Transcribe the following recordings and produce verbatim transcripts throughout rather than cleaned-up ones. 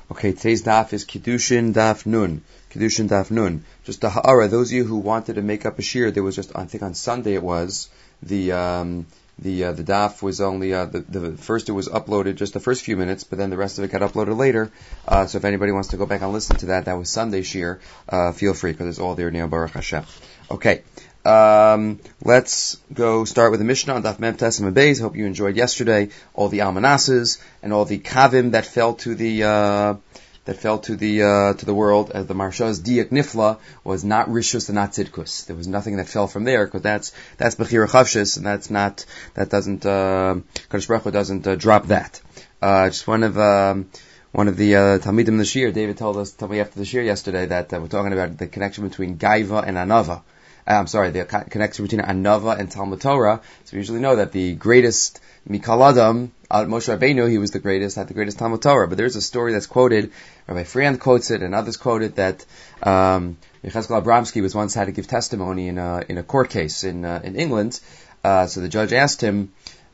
Okay, today's daf is Kiddushin Daf Nun. Kiddushin Daf Nun. Just a ha'ara, those of you who wanted to make up a shir, there was just, I think on Sunday it was, the, um, the, uh, the daf was only, uh, the, the first it was uploaded just the first few minutes, but then the rest of it got uploaded later. Uh, so if anybody wants to go back and listen to that, that was Sunday shir, uh, feel free, because it's all there now, Baruch Hashem. Okay. Um, let's go start with the Mishnah on Daf Mem Tes Amud Beis. Hope you enjoyed yesterday all the almanases and all the kavim that fell to the uh, that fell to the uh, to the world. As the Marsha's diak nifla was not rishus and not tzidkus. There was nothing that fell from there because that's that's bechira chavshis and that's not that doesn't uh, Kadosh Baruch Hu doesn't uh, drop that. Uh, just one of um, One of the uh, Talmidim this year, David told us, told me after the shir yesterday that uh, we're talking about the connection between Gaiva and Anava. I'm sorry, the connection between Anava and Talmud Torah. So we usually know that the greatest Mikal Adam, uh, Moshe Rabbeinu, he was the greatest, had the greatest Talmud Torah. But there's a story that's quoted, Rabbi Friand quotes it, and others quote it, that um, Yechezkel Abramsky was once had to give testimony in a, in a court case in uh, in England. Uh, so the judge asked him,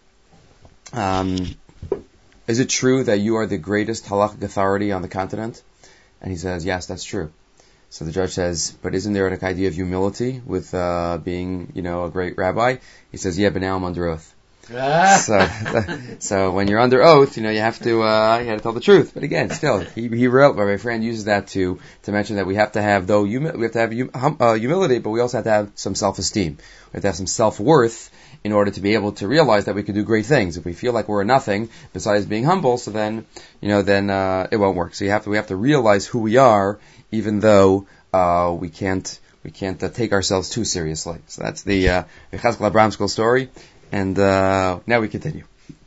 um, is it true that you are the greatest halakhic authority on the continent? And he says, yes, that's true. So the judge says, but isn't there an idea of humility with uh, being, you know, a great rabbi? He says, yeah, but now I'm under oath. so, so when you're under oath, you know, you have to, uh, you have to tell the truth. But again, still, he, he wrote, my friend uses that to, to mention that we have to have, though, humi- we have to have hum, uh, humility, but we also have to have some self-esteem. We have to have some self-worth in order to be able to realize that we can do great things. If we feel like we're a nothing besides being humble, so then, you know, then, uh, it won't work. So you have to, we have to realize who we are, even though, uh, we can't, we can't uh, take ourselves too seriously. So that's the, uh, Yechezkel Abramsky story. And, uh, now we continue.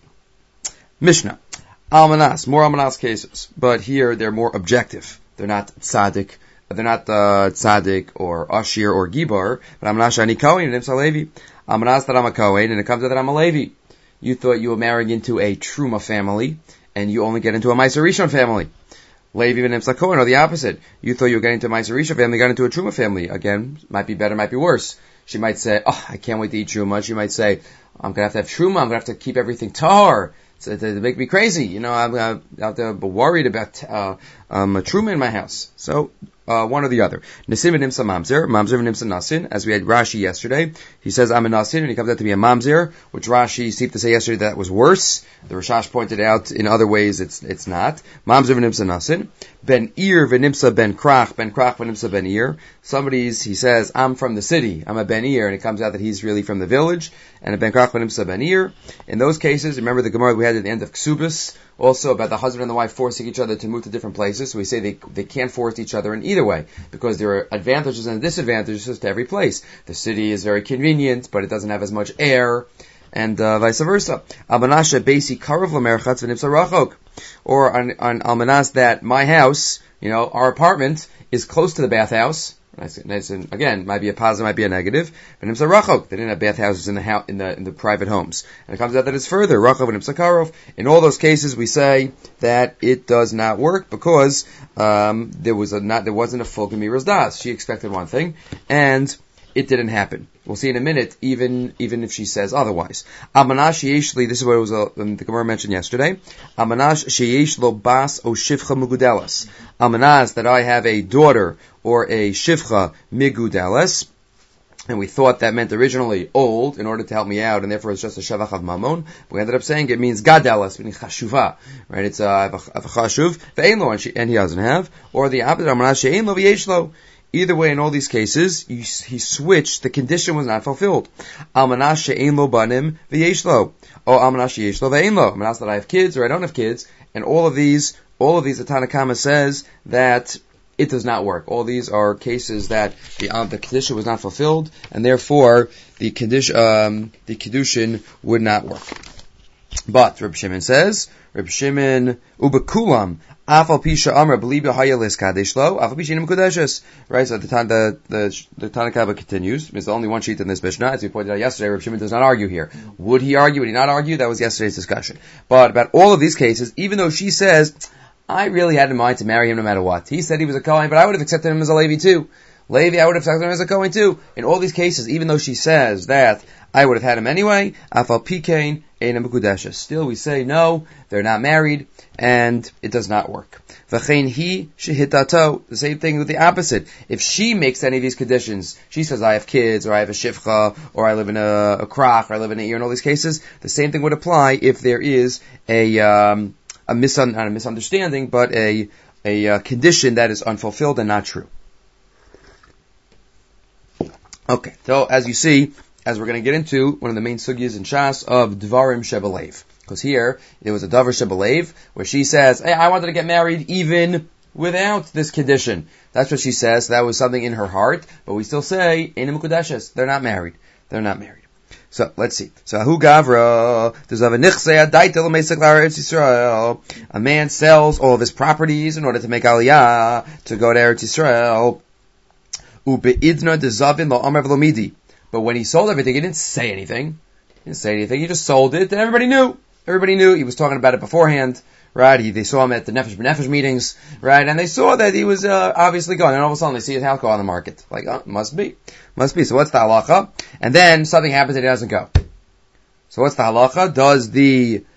Mishnah. Almanas. More Almanas cases. But here they're more objective. They're not tzaddik. They're not, uh, tzaddik or ashir or gibar. But Almanas Shani Kohen and Imsa Levi. Almanas that I'm a Kohen and it comes out that I'm a Levi. You thought you were marrying into a Truma family and you only get into a Meiser Rishon family. Levi and Imsa Kohen are the opposite. You thought you were getting into a Meiser Rishon family, got into a Truma family. Again, might be better, might be worse. She might say, oh, I can't wait to eat Truma. She might say, I'm going to have to have Truma. I'm going to have to keep everything tar. To, to make me crazy. You know, I'm going to have to be worried about uh, um, a Truma in my house. So, uh, one or the other. Nesim and Nimsa Mamzer. Mamzer and Nimsa Nasin. As we had Rashi yesterday. He says, I'm a Nasin, and he comes out to be a Mamzer, which Rashi seemed to say yesterday that was worse. The Rashash pointed out in other ways it's it's not. Mamzer and Nimsa Nasin. Ben Ir v'Nimsa ben Krach. Ben Krach v'Nimsa ben Ir. Somebody's, he says, I'm from the city. I'm a Ben Ir, and it comes out that he's really from the village. And a Ben Krach v'Nimsa ben Ir. In those cases, remember the Gemara we had at the end of Ksubis, also about the husband and the wife forcing each other to move to different places. So we say they they can't force each other in either way, because there are advantages and disadvantages to every place. The city is very convenient, but it doesn't have as much air, and uh, vice versa. Almanasha basi karav lamerchatz v'nimsa rachok, or on, on almanas that my house, you know, our apartment is close to the bathhouse. Nice, nice, and again, might be a positive, might be a negative. But Nimsa Rachok, they didn't have bathhouses in the house, in the in the private homes, and it comes out that it's further Rachok and Nimsa Karov. In all those cases, we say that it does not work because um, there was a not there wasn't a full Gemiras Das. She expected one thing, and it didn't happen. We'll see in a minute, even even if she says otherwise. Amanash sheyeshli, this is what it was uh, the Gemara mentioned yesterday. Amanash sheyesh lo bas o shivcha mugudelas. Amanash, that I have a daughter or a shivcha migudelas, and we thought that meant originally old in order to help me out, and therefore it's just a shavach of mamon. We ended up saying it means gadelas, meaning chashuva, right? It's uh, I have a, I have a chashuv ve'ein lo, and, she, and he doesn't have, or the opposite. Amanash sheyein lo v'yesh lo. Either way, in all these cases, he, he switched. The condition was not fulfilled. Almanash she'ein lo banim v'yesh lo, or almanash she'yesh lo v'ein lo. Almanash that I have kids or I don't have kids, and all of these, all of these, the Tanna Kama says that it does not work. All these are cases that the um, the condition was not fulfilled, and therefore the condition, um, the kedushin would not work. But Reb Shimon says, Reb Shimon ubekulam. Afal pisha amra believe hayalis kadesh lo. Afal pisha inim kodeshes. Right. So the time the the the Tanna Kama continues. It's the only one sheet in this Mishnah, as we pointed out yesterday. Reb Shimon does not argue here. Would he argue? Would he not argue? That was yesterday's discussion. But about all of these cases, even though she says, I really had in mind to marry him no matter what. He said he was a Kohen, but I would have accepted him as a Levi too. Levi, I would have taken him as a Kohen too. In all these cases, even though she says that I would have had him anyway, Afal Pikain, Eina Mekudeshes. Still, we say no, they're not married, and it does not work. V'chein hi shehitato. The same thing with the opposite. If she makes any of these conditions, she says I have kids, or I have a shivcha, or I live in a, a krach, or I live in a ear. In all these cases, the same thing would apply if there is a um, a, misun- not a misunderstanding, but a a uh, condition that is unfulfilled and not true. Okay, so as you see, as we're going to get into one of the main sugyas in Shas of Dvarim Shebelev. Because here, there was a Davar Shebelev, where she says, hey, I wanted to get married even without this condition. That's what she says. That was something in her heart. But we still say, Eina Mekudeshes. They're not married. They're not married. So, let's see. So, Ahu Gavra, there's a Nichse Adaitel Meisek L'Eretz Yisrael. A man sells all of his properties in order to make Aliyah, to go to Eretz Yisrael. Ube'idna dezavin lo amar v'lo midi. But when he sold everything, he didn't say anything. He didn't say anything. He just sold it, and everybody knew. Everybody knew. He was talking about it beforehand, right? He, they saw him at the Nefesh B'Nefesh meetings, right? And they saw that he was uh, obviously going. And all of a sudden, they see his house go on the market. Like, oh, must be. Must be. So what's the halacha? And then something happens and he doesn't go. So what's the halacha? Does the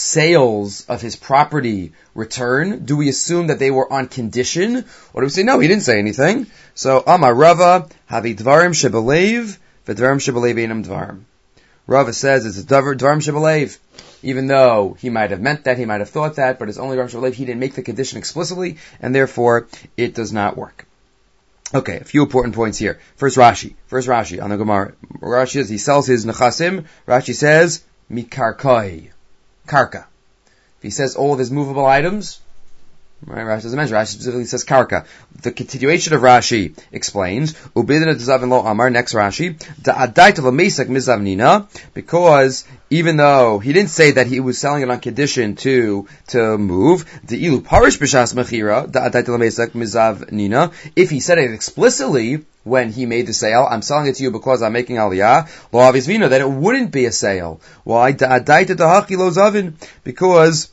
sales of his property return? Do we assume that they were on condition? Or do we say, no, he didn't say anything? So, Amar Rava, Havi Dvarim Shebelev, V'Dvarim Shebelev Einam Dvarim. Rava says it's a Dvarim Shebelev. Even though he might have meant that, he might have thought that, but it's only Dvarim Shebelev. He didn't make the condition explicitly, and therefore it does not work. Okay, a few important points here. First Rashi. First Rashi on the Gemara. Rashi says he sells his nechasim. Rashi says, Mikarkoi. Karka. If he says all of his movable items, right, Rashi doesn't mention. Rashi specifically says karka. The continuation of Rashi explains, Ubidina Tezavin Lo Amar, next Rashi, Da'adaita L'Mesak Mizavnina, because even though he didn't say that he was selling it on condition to, to move, De'ilu Parish B'Shas Mechira, Da'adaita L'Mesak Mizavnina, if he said it explicitly, when he made the sale, I'm selling it to you because I'm making aliyah, lo avisvino, that it wouldn't be a sale. Why? Da'adaita Ta'haki Lo Zavin, because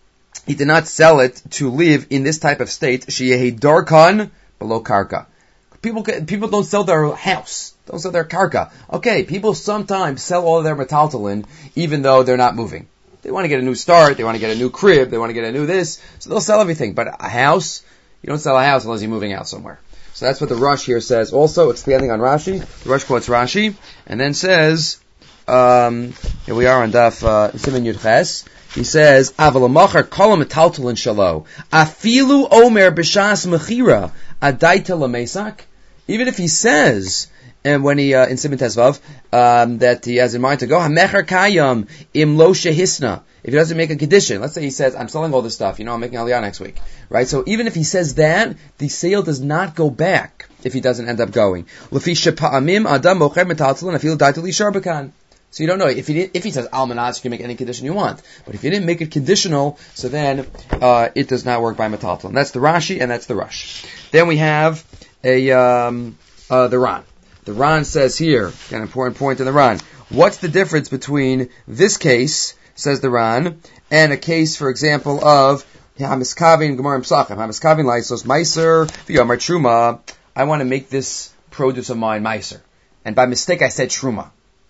he did not sell it to live in this type of state. Sheyehi darkan below karka. People people don't sell their house, don't sell their karka. Okay, people sometimes sell all of their metaltalin even though they're not moving. They want to get a new start, they want to get a new crib, they want to get a new this, so they'll sell everything. But a house, you don't sell a house unless you're moving out somewhere. So that's what the Rush here says. Also, expanding on Rashi, the Rush quotes Rashi, and then says, um, here we are on Daf uh, Siman Yud Ches. He says, "Avalamacher kolam metaltalin shalo afilu omer b'shas mechira adaita lamesak." Even if he says, and when he uh, in Siman Tezvav, um, that he has in mind to go hamecher kayam im lo shehisna. If he doesn't make a condition, let's say he says, "I'm selling all this stuff. You know, I'm making aliyah next week." Right? So even if he says that, the sale does not go back if he doesn't end up going. Lefi shepa'amim adam mocher metaltalin afilu daita li sharbakan. So you don't know. If he did, if he says almanaz, you can make any condition you want. But if you didn't make it conditional, so then uh, it does not work by metaltalin. That's the Rashi and that's the Rush. Then we have a um, uh, the Ran. The Ran says here, an important point in the Ran. What's the difference between this case, says the Ran, and a case, for example, of Hamiskavin Gemara Psachim, Hamiskavin Laisos Meiser V'Yomar Truma. I want to make this produce of mine Meiser, and by mistake I said Truma.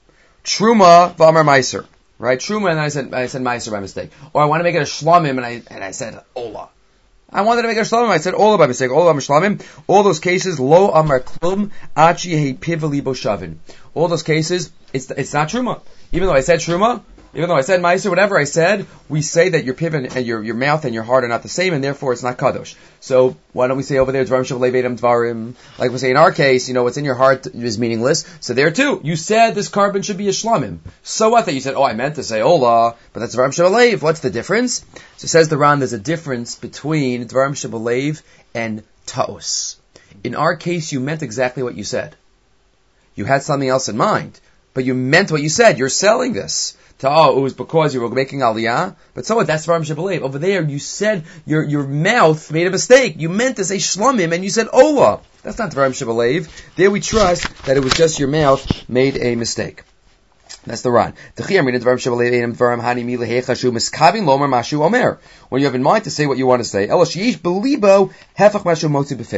Truma v'amar meiser, right? Truma, and then I said I said meiser by mistake. Or I want to make it a shlamim, and I and I said ola. I wanted to make it a shlamim, I said ola by mistake. Ola amar shlamim. All those cases, lo amar klum achi he pivali boshavin. All those cases, it's it's not truma. Even though I said truma, even though I said meiser, whatever I said, we say that your piv and your your mouth and your heart are not the same, and therefore it's not kadosh. So why don't we say over there dvarim shavlei beidam dvarim? Like we say in our case, you know, what's in your heart is meaningless. So there too, you said this carbon should be a shlamim. So what? That you said, oh, I meant to say ola, but that's dvarim shavlei. What's the difference? So says the Ran, there's a difference between dvarim shavlei and taos. In our case, you meant exactly what you said. You had something else in mind, but you meant what you said. You're selling this. To, oh, it was because you were making aliyah. But so what? That's Dvarim Shebelev. Over there, you said, your your mouth made a mistake. You meant to say shlamim, and you said ola. That's not Dvarim Shebelev. There we trust that it was just your mouth made a mistake. That's the Ran. When you have in mind to say what you want to say,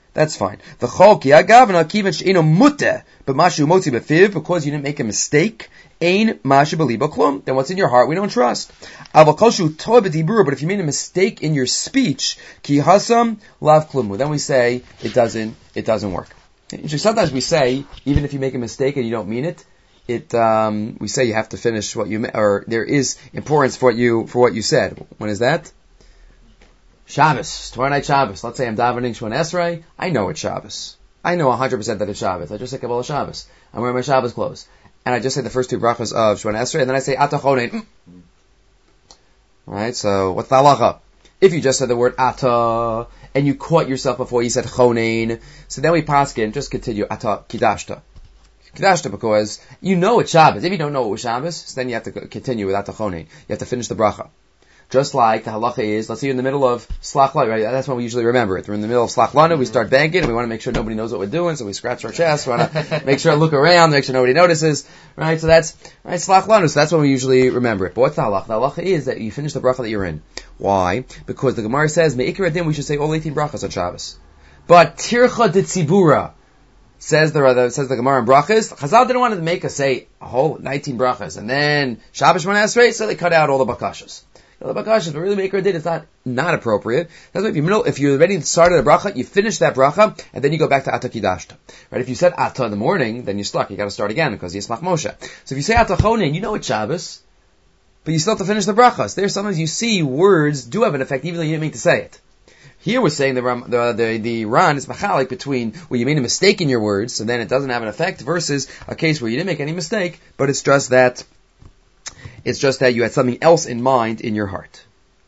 That's fine. The chol ki agavna kiven she'eno muteh b'mashu motzi b'fiv, because you didn't make a mistake. Ein mashu b'libo klum. Then what's in your heart we don't trust. Aval koshu toh b'dibur, but if you made a mistake in your speech, ki hasam lav klumu, then we say it doesn't it doesn't work. Sometimes we say even if you make a mistake and you don't mean it, it um, we say you have to finish what you or there is importance for what you for what you said. When is that? Shabbos, tomorrow night Shabbos. Let's say I'm davening Shemona Esrei. I know it's Shabbos. I know one hundred percent that it's Shabbos. I just say Kabbalah Shabbos. I'm wearing my Shabbos clothes. And I just say the first two brachas of Shemona Esrei, and then I say Ata Chonein. Right, so what's the halacha? If you just said the word Ata, and you caught yourself before you said Chonein, so then we paskin, just continue Ata Kidashta. Kidashta, because you know it's Shabbos. If you don't know it was Shabbos, then you have to continue with Ata Chonein. You have to finish the bracha. Just like the halacha is, let's say you're in the middle of Slach Lanu, right? That's when we usually remember it. We're in the middle of Slach Lanu, we start banging, and we want to make sure nobody knows what we're doing, so we scratch our chest, we want to make sure, look around, make sure nobody notices, right? So that's, right, Slach Lanu, so that's when we usually remember it. But what's the halacha? The halacha is that you finish the bracha that you're in. Why? Because the Gemara says, Me'ikar Adin, we should say all eighteen brachas on Shabbos. But Tircha de Tzibura, says the, says the Gemara in brachas, Chazal didn't want to make us say a whole nineteen brachas, and then Shabbos Shemona Esrei, so they cut out all the bakashas. The bakashas, but really make her did, it's not, not appropriate. That's why if you middle, if you're ready to start a bracha, you finish that bracha, and then you go back to Ata Kidashta. Right? If you said Ata in the morning, then you're stuck. You gotta start again, because you Yismach Moshe. So if you say Ata Chonein, you know it's Shabbos, but you still have to finish the brachas. There, sometimes you see words do have an effect, even though you didn't mean to say it. Here we're saying the, the, the, the Ran is machalik between where you made a mistake in your words, so then it doesn't have an effect, versus a case where you didn't make any mistake, but it's just that, it's just that you had something else in mind in your heart.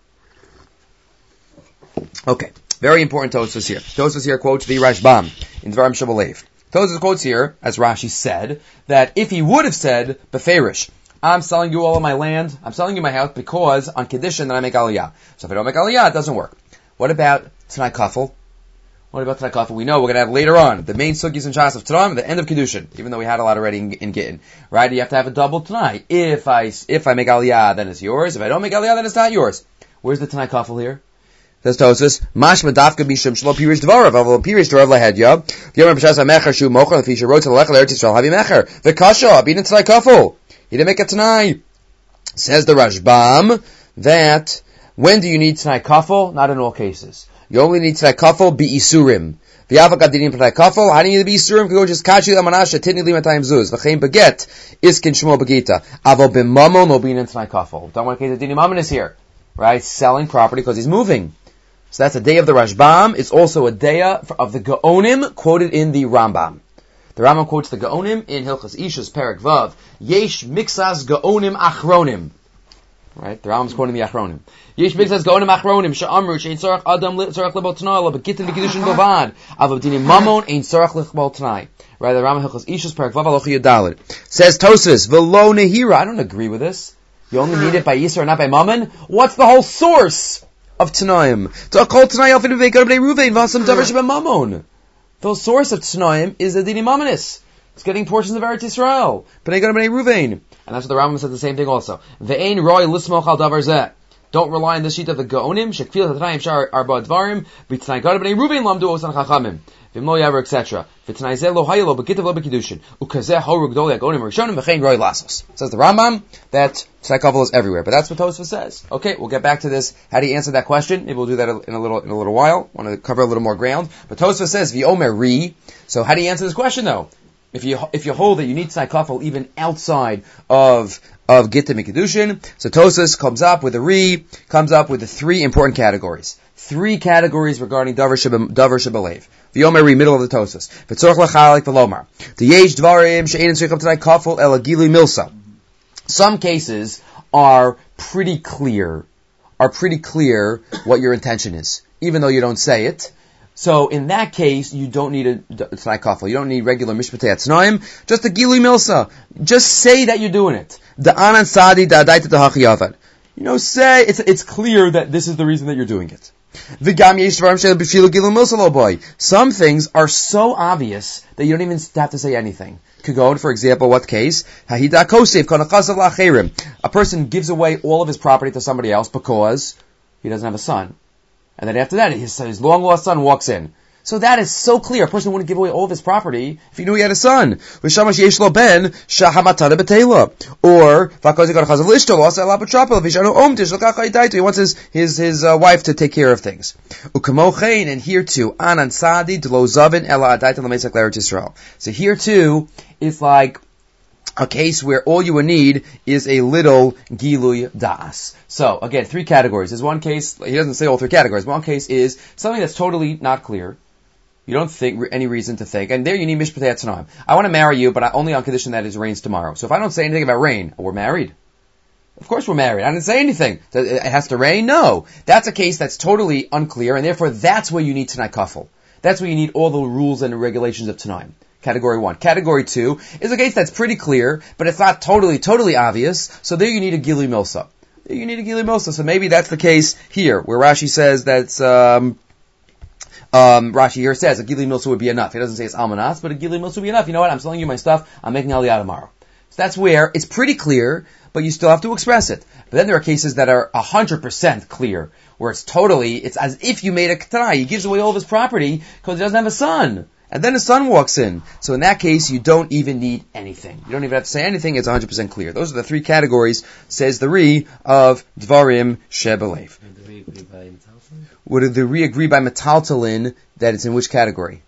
Okay, very important Tosfos here. Tosfos here quotes the Rashbam in Dvarim Shabalev. Tosfos quotes here, as Rashi said, that if he would have said, Beferish, I'm selling you all of my land, I'm selling you my house because on condition that I make Aliyah. So if I don't make Aliyah, it doesn't work. What about Tanai Kafel? What about Tanai Kafel? We know we're going to have later on the main sugis and shas of Tanai, the end of Kedushin, even though we had a lot already in, in Gittin. Right? You have to have a double Tanai. If I, if I make Aliyah, then it's yours. If I don't make Aliyah, then it's not yours. Where's the Tanai Kafel here? Says Tosfos, Mashma dafka bishum shlo pirish dvarav, avol pirish dvarav lahedya. Yom b'shas hamecher shu mocher, if he should wrote to the lechel eretz Yisrael havi mecher. V'kasha abin Tanai Kafel. He didn't make a Tanai. Says the Rashbam that when do you need Tanai Kafel? Not in all cases. You only need Tanai Kafel bi isurim. V'yavak adinim Tanai Kafel. How do you need to be isurim? Because just kachi l'manasha titni li matayim zuz. V'chein baget iskin shmo bagita. Avol b'mamon lo bin Tanai Kafel. Don't want to case the dinim mammon is here, right? Selling property because he's moving. So that's a day of the Rashbam. It's also a day of the Gaonim quoted in the Rambam. The Rambam quotes the Gaonim in Hilchas Ishus Perek Vav. Yesh mixas Gaonim achronim. Right? The Rambam's quoting the achronim. Yesh mixas Gaonim achronim. She'amru she'in tzarach adam tzarach lebal t'nai la begitin v'kedushin bavad. Avavdinim mamon ein tzarach lebal t'nai. Right? The Rambam Hilchas Ishus Perek Vav alochi yadalit. Says Tosfos, v'lo nehira. I don't agree with this. You only need it by Yisra, not by Mammon. What's the whole source of Tanaim? To call Tanaim alfin v'veikar b'nei Ruvain v'asam davar sheba Mammon. The source of Tanaim is the Dini Mammonis. It's getting portions of Eretz Yisrael. B'nei Gad b'nei Ruvain. And that's what the Rambam said the same thing also. Ve'ein roi lismoch al davar zeh. Don't rely on the sheet of the Gaonim. Shekfil Tanayim shar arba dvarim. B'tnai Gad b'nei Ruvain lamdu osan chachamim. V'mlo yaver, et cetera. V'tnai zeh lo hayelo b'kitav lo b'kedushin. Ukazeh horu gdoli Gaonim rishonim v'chein roi lasos. Says the Rambam that Tanai Kafel is everywhere. But that's what Tosfos says. Okay, we'll get back to this. How do you answer that question? Maybe we'll do that in a little in a little while. Want to cover a little more ground. But Tosfos says v'omer ri. So how do you answer this question though? If you if you hold that you need Tanai Kafel even outside of of Gittin Mikkedushin, so Tosfos comes up with a ri, comes up with the three important categories. Three categories regarding davar shebalev. V'omer ri, middle of the Tosfos. V'tzorach lachalik v'lomar. The yesh dvarim she'ein tzricham Tanai Kafel ela gilui milsa. Some cases are pretty clear, are pretty clear what your intention is, even though you don't say it. So in that case, you don't need a Tanai Kafel. You don't need regular Mishpatei Atznoim. Just a Gilui Milsa. Just say that you're doing it. The Anan Sadi da Adaita da Hachiyavad. You know, say it's it's clear that this is the reason that you're doing it. Some things are so obvious that you don't even have to say anything. Kagod, for example, what case? A person gives away all of his property to somebody else because he doesn't have a son. And then after that, his, his long-lost son walks in. So that is so clear. A person wouldn't give away all of his property if he knew he had a son. Or, if he wants his, his, his uh, wife to take care of things. And here too, so here too, it's like a case where all you would need is a little gilui das. So, again, three categories. There's one case, he doesn't say all three categories, one case is something that's totally not clear. You don't think any reason to think, and there you need mishpatei tzanaim. I want to marry you, but I, only on condition that it rains tomorrow. So if I don't say anything about rain, we're married. Of course we're married. I didn't say anything. It has to rain? No. That's a case that's totally unclear, and therefore that's where you need Tanai Kafel. That's where you need all the rules and regulations of Tanaim. Category one. Category two is a case that's pretty clear, but it's not totally, totally obvious, so there you need a Gilui Milsa. There you need a Gilui Milsa, so maybe that's the case here, where Rashi says that's, um, Um, Rashi here says a Gilui Milsa would be enough. He doesn't say it's Almanas, but a Gilui Milsa would be enough. You know what? I'm selling you my stuff. I'm making Aliyah tomorrow. So that's where it's pretty clear, but you still have to express it. But then there are cases that are one hundred percent clear, where it's totally, it's as if you made a Ketanai. He gives away all of his property because he doesn't have a son. And then his son walks in. So in that case, you don't even need anything. You don't even have to say anything. It's one hundred percent clear. Those are the three categories, says the Ri, of Dvarim Shebelev. Would the Ri agree by Metaltalin that it's in which category?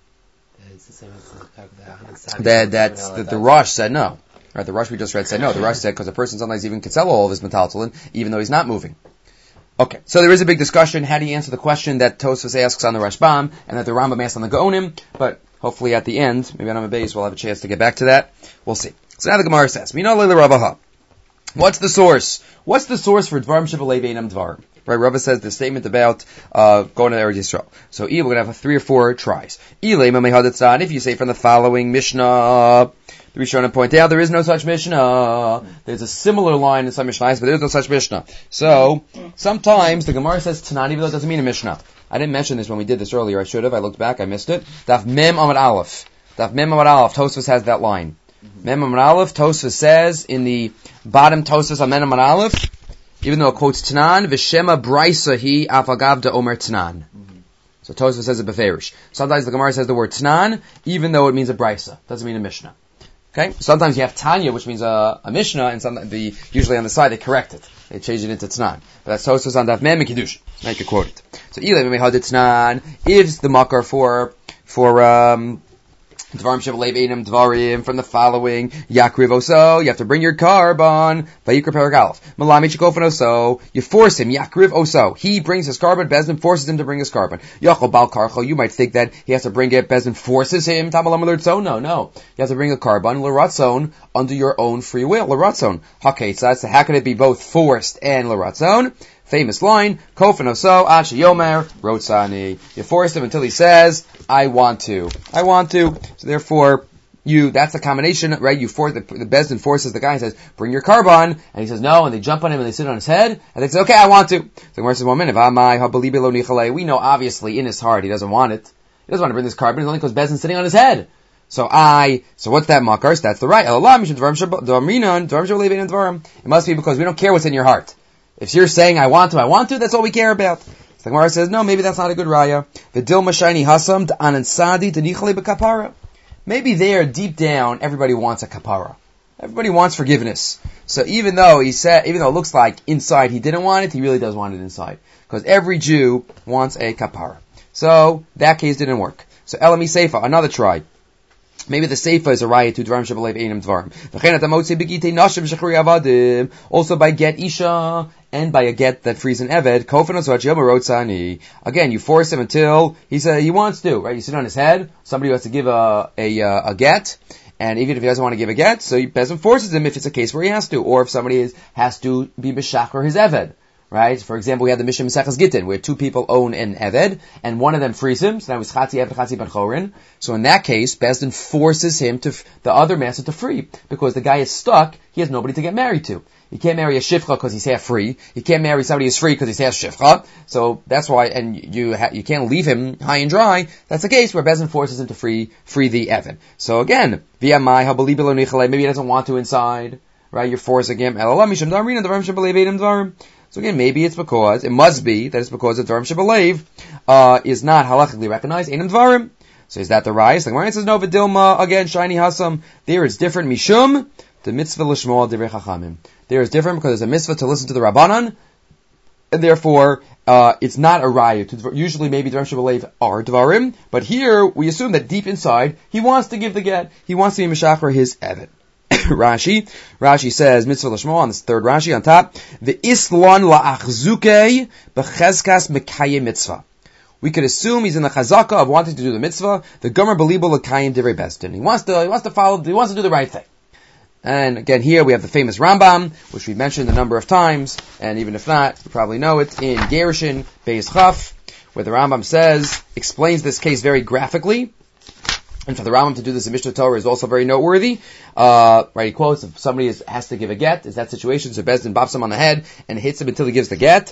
That that's that the Rosh said no. Right, the Rosh we just read said no. The Rosh said because a person sometimes even can sell all of his Metaltalin even though he's not moving. Okay, so there is a big discussion. How do you answer the question that Tosfos asks on the Rashbam and that the Rambam asks on the Gaonim? But hopefully at the end, maybe on the base, we'll have a chance to get back to that. We'll see. So now the Gemara says, Mina leila Ravaha. What's the source? What's the source for Dvarim Shebelev Einam Dvarim? Right, Rava says the statement about uh, going to Eretz Yisrael. So, we're going to have three or four tries. If you say from the following Mishnah, the Rishonim point out there is no such Mishnah. There's a similar line in some Mishnahs, but there is no such Mishnah. So, sometimes the Gemara says Tanan, even though it doesn't mean a Mishnah. I didn't mention this when we did this earlier. I should have. I looked back. I missed it. Daf Mem Amud Aleph. Daf Mem Amud Aleph. Tosfos has that line. Mem Amud Aleph. Tosfos says in the bottom Tosfos on Mem Amud Aleph, even though it quotes Tanan, V'shema Braisa hi afagavda omer Tanan. So Tosfos says it beferish. Sometimes the Gemara says the word Tanan, even though it means a Braisa. Doesn't mean a Mishnah. Okay? Sometimes you have Tanya, which means a, a Mishnah, and some, the, usually on the side they correct it. They change it into Tanan. But that's Tosfos on Daf Mem and Kiddush. Make it quote it. So Ilay Mehad Tanan is the makar for, for, um, Dvarim Shebelev Einam Dvarim from the following Yakriv Oso, you have to bring your carbon Vayikra Perek Aleph. Malami Shikofen Oso, you force him Yakriv Oso. He brings his carbon, Bezdin forces him to bring his carbon. Yachol Bal Karcho, you might think that he has to bring it, Bezdin forces him. Tamalam L'Ratzon, no, no. You have to bring a carbon L'Ratzon under your own free will. L'Ratzon. Haketza, so how can it be both forced and L'Ratzon? Famous line, Kofen Oso, Ashi Yomer, Rotzani. You force him until he says, I want to. I want to. So therefore, you, that's a combination, right? You force, the, the Bezdin forces the guy and says, bring your carbon, and he says no, and they jump on him and they sit on his head, and they say, okay, I want to. So the Gemara says, one minute, we know obviously in his heart he doesn't want it. He doesn't want to bring this carbon, it's only because Bezdin's sitting on his head. So I, so what's that makars? That's the right. It must be because we don't care what's in your heart. If you're saying, I want to, I want to, that's all we care about. So the Gemara says, no, maybe that's not a good raya. V'dil mashayni hasam d'anansadi d'nichale b'kapara. Maybe there, deep down, everybody wants a kapara. Everybody wants forgiveness. So even though he said, even though it looks like inside he didn't want it, he really does want it inside. Because every Jew wants a kapara. So, that case didn't work. So Elami Seifa, another try. Maybe the Seifa is a raya to Dvarim Shebelev Einam Dvarim. Also by get Isha, and by a get that frees an Eved, again, you force him until he says he wants to, right? You sit on his head, somebody who has to give a, a, a get, and even if he doesn't want to give a get, so he peasant forces him if it's a case where he has to, or if somebody is, has to be B'shachar his Eved. Right? For example, we had the Mishnah Maseches Gittin, where two people own an Eved, and one of them frees him, so that was Chatzi Eved, Chatzi Ben Chorin. So in that case, Bezdin forces him to, the other master to free, because the guy is stuck, he has nobody to get married to. He can't marry a shifcha because he's half free. He can't marry somebody who's free because he's half shifcha. So that's why, and you ha- you can't leave him high and dry. That's the case where Bezdin forces him to free, free the Eved. So again, via my maybe he doesn't want to inside, right? You're forcing him. So again, maybe it's because, it must be, that it's because the Dvarim Shebelev, uh, is not halachically recognized, Einam Dvarim. So is that the Raya? So the Gemara says, no, Vidilma, again, Shiny Hasam, there it's different, Mishum, the mitzvah l'shmoa divrei chachamim. There is different because there's a mitzvah to listen to the Rabbanan, and therefore, uh, it's not a Raya. Usually maybe Dvarim Shebelev are Dvarim, but here, we assume that deep inside, he wants to give the get, he wants to be Meshachar his Evet. Rashi, Rashi says, mitzvah l'shmo, on this third Rashi on top, the islan la'achzuke b'chezkas mekayim mitzvah. We could assume he's in the chazaka of wanting to do the mitzvah, the gomer belibo l'kayim divrei bestin. He wants to, he wants to follow, he wants to do the right thing. And again, here we have the famous Rambam, which we mentioned a number of times, and even if not, you probably know it, in Gerushin, Beis Chaf, where the Rambam says, explains this case very graphically. And for the Rambam to do this in Mishnah Torah is also very noteworthy. Uh, right, he quotes, if somebody is, has to give a get, is that situation, so Bezdin bops him on the head and hits him until he gives the get.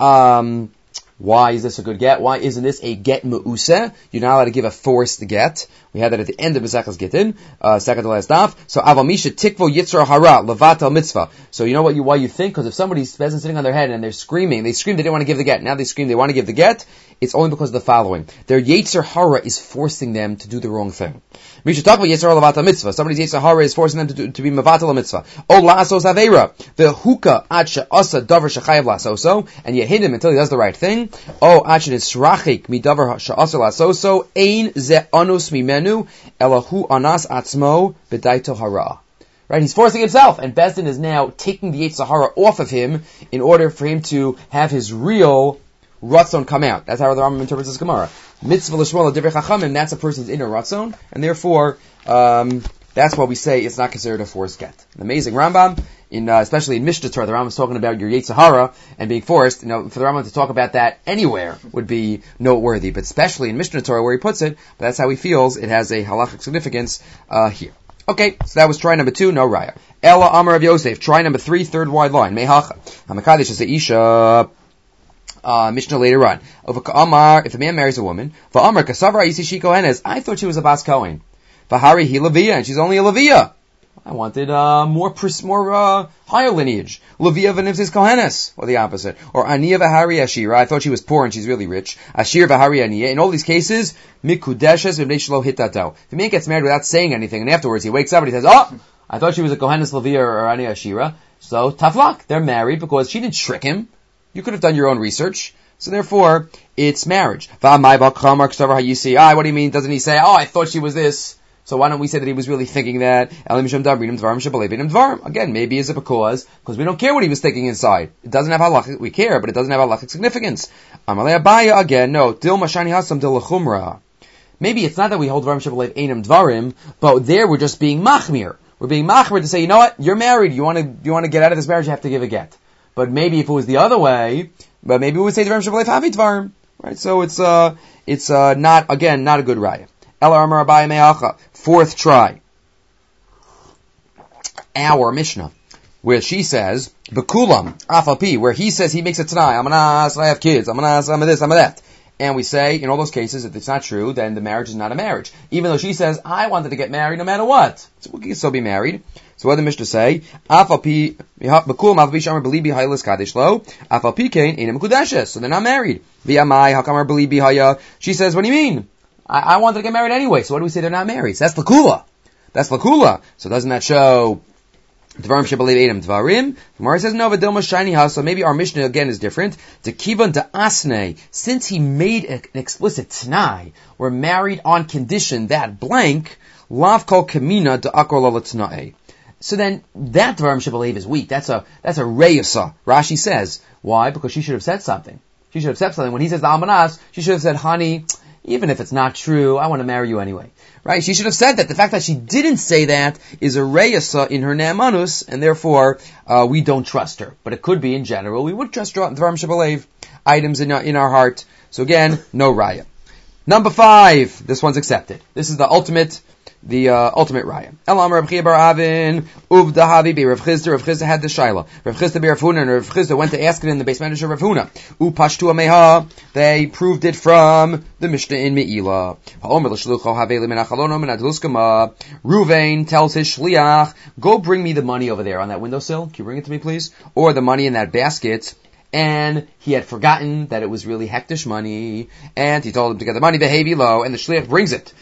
Um, why is this a good get? Why isn't this a get me'useh? You're not allowed to give a forced get. We had that at the end of Mesechus Gittin, uh, second to last daf. So, aval misha tikvo yitzra hara, levatel mitzvah. So, you know what you, why you think? Because if somebody's peasant sitting on their head and they're screaming, they scream they didn't want to give the get, now they scream they want to give the get, it's only because of the following. Their yetzer hara is forcing them to do the wrong thing. Misha takvo yitzra levatel mitzvah. Somebody's yetzer hara is forcing them to do, to be mevatel a mitzvah. O la'asos aveira. The hookah ad she'asa davar shechayav la'asoso, and you hit him until he does the right thing. O ad she'nisrachik mi davar she'asa la'asoso, ein ze anus mimenu, elahu anas atzmo b'daito hara. Right, he's forcing himself, and Bezdin is now taking the Yetzer Hara off of him in order for him to have his real Ratzon come out. That's how the Rambam interprets this Gemara. Mitzvah l'shmoa l'divrei chachamim, that's a person's inner Ratzon, and therefore, um, that's why we say it's not considered a forced get. An amazing Rambam, in, uh, especially in Mishnah Torah, the Rambam is talking about your Yetzer Hara and being forced. You know, for the Rambam to talk about that anywhere would be noteworthy, but especially in Mishnah Torah where he puts it, but that's how he feels it has a halachic significance, uh, here. Okay, so that was try number two, no raya. Ella Amar of Yosef, try number three, third wide line. Mehacha. Hamakadish is the Isha, uh, Mishnah later on. Of Amar, if a man marries a woman, Va'amar Kasavra Yisi Shi Kohenes, I thought she was a Bas Kohen. Vahari Hi Leviah, and she's only a Leviah. I wanted, uh, more, pers- more, uh, higher lineage. Leviah v'nivzis Kohenes, or the opposite. Or Aniya v'hari Ashira, I thought she was poor and she's really rich. Ashir v'hari Aniya. In all these cases, Mikudeshes v'bnei shelo hitato. If a man gets married without saying anything, and afterwards he wakes up and he says, oh, I thought she was a Kohenes Leviah or Aniya Ashira. So, taflak, they're married because she didn't trick him. You could have done your own research. So therefore, it's marriage. V'amai b'kramar k'savar hayisi. Ah, what do you mean? Doesn't he say, oh, I thought she was this? So why don't we say that he was really thinking that? Again, maybe is it because because we don't care what he was thinking inside. It doesn't have halachic. We care, but it doesn't have halachic significance. Again, no. Maybe it's not that we hold dvarim shebelev einam dvarim, but there we're just being machmir. We're being machmir to say, you know what? You're married. You want to you want to get out of this marriage. You have to give a get. But maybe if it was the other way, but maybe we would say dvarim shebelev havi dvarim, right? So it's uh it's uh not again not a good raya. Fourth try. Our Mishnah, where she says, Bekulam, Afapi, where he says he makes a t'nai, I'm an ass, I have kids, I'm an ass, I'm a this, I'm a that. And we say, in all those cases, if it's not true, then the marriage is not a marriage. Even though she says, I wanted to get married no matter what. So we can still be married. So what did the Mishnah say? Afapi, Bekulam, Afapi, Shamar, Belibi, Hailas, Kadesh, Lo, Afapi, Kain, Einem, Kudeshes. So they're not married. V'yamai, Hakamar, Belibi, Haya. She says, what do you mean? I, I wanted to get married anyway, so what do we say they're not married? So that's lakula. That's lakula. So doesn't that show Dvarim shebelev einam dvarim? Gemara says no, v'dilma shiny house. So maybe our Mishnah again is different. To kivan to asne, since he made an explicit t'nai, we're married on condition that blank lav kol kamina to akol ala t'nai. So then that Dvarim shebelev is weak. That's a that's a reyusa. Rashi says why? Because she should have said something. She should have said something when he says the almanas. She should have said, honey, even if it's not true, I want to marry you anyway. Right? She should have said that. The fact that she didn't say that is a reyasa in her ne'amanus, and therefore, uh, we don't trust her. But it could be, in general, we would trust Dvarim shebelev, items in our, in our heart. So again, no raya. Number five, this one's accepted. This is the ultimate, the, uh, ultimate raya. Elam Rav Chia bar Avin, Uvda Habibi, Rav Chizda, Rav Chizda had the shaila. Rav Chizda bar Rav Huna, and Rav Chizda went to ask it in the basement of Rav Huna. Upashtu ameha, they proved it from the Mishnah in Me'ilah. Ha'omer l'shlucho haveli min achalono min adluskama. Ruvain tells his shliach, go bring me the money over there on that windowsill. Can you bring it to me, please? Or the money in that basket. and he had forgotten that it was really hektish money, and he told him to get the money, behavi low, and the shliach brings it.